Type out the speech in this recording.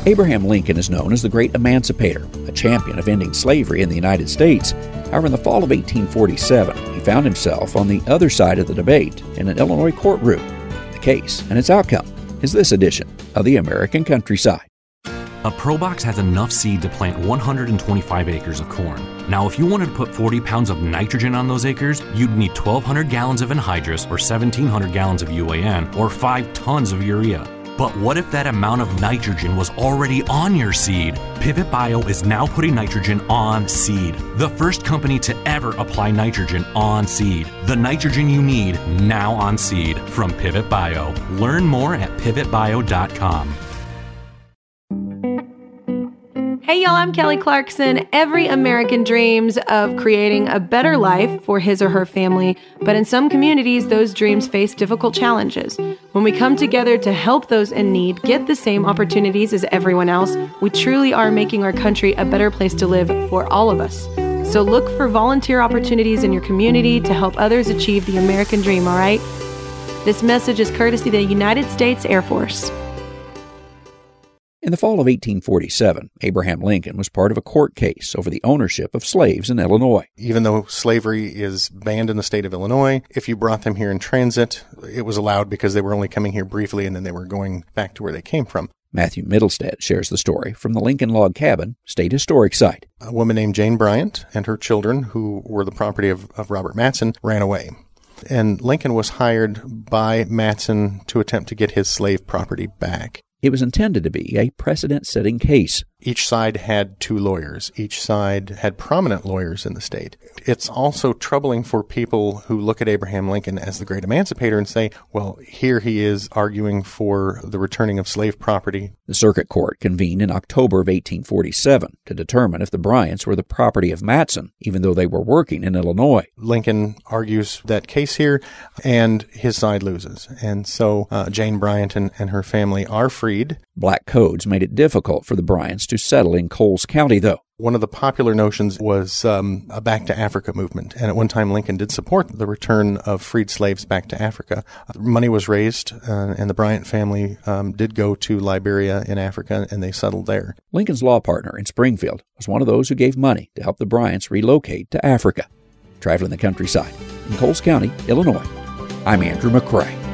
Abraham Lincoln is known as the Great Emancipator, a champion of ending slavery in the United States. However, in the fall of 1847, he found himself on the other side of the debate in an Illinois courtroom. The case and its outcome is this edition of the American Countryside. A ProBox has enough seed to plant 125 acres of corn. Now, if you wanted to put 40 pounds of nitrogen on those acres, you'd need 1,200 gallons of anhydrous, or 1,700 gallons of UAN, or 5 tons of urea. But what if that amount of nitrogen was already on your seed? Pivot Bio is now putting nitrogen on seed. The first company to ever apply nitrogen on seed. The nitrogen you need now on seed from Pivot Bio. Learn more at pivotbio.com. Hey y'all, I'm Kelly Clarkson. Every American dreams of creating a better life for his or her family, but in some communities, those dreams face difficult challenges. When we come together to help those in need get the same opportunities as everyone else, we truly are making our country a better place to live for all of us. So look for volunteer opportunities in your community to help others achieve the American dream, all right? This message is courtesy of the United States Air Force. In the fall of 1847, Abraham Lincoln was part of a court case over the ownership of slaves in Illinois. Even though slavery is banned in the state of Illinois, if you brought them here in transit, it was allowed because they were only coming here briefly and then they were going back to where they came from. Matthew Middlestead shares the story from the Lincoln Log Cabin State Historic Site. A woman named Jane Bryant and her children, who were the property of Robert Matson, ran away. And Lincoln was hired by Matson to attempt to get his slave property back. It was intended to be a precedent-setting case. Each side had 2 lawyers. Each side had prominent lawyers in the state. It's also troubling for people who look at Abraham Lincoln as the great emancipator and say, well, here he is arguing for the returning of slave property. The circuit court convened in October of 1847 to determine if the Bryants were the property of Matson, even though they were working in Illinois. Lincoln argues that case here, and his side loses. And so Jane Bryant and her family are freed. Black codes made it difficult for the Bryants to settle in Coles County, though. One of the popular notions was a Back to Africa movement, and at one time Lincoln did support the return of freed slaves back to Africa. Money was raised, and the Bryant family did go to Liberia in Africa, and they settled there. Lincoln's law partner in Springfield was one of those who gave money to help the Bryants relocate to Africa. Traveling the countryside in Coles County, Illinois, I'm Andrew McCrae.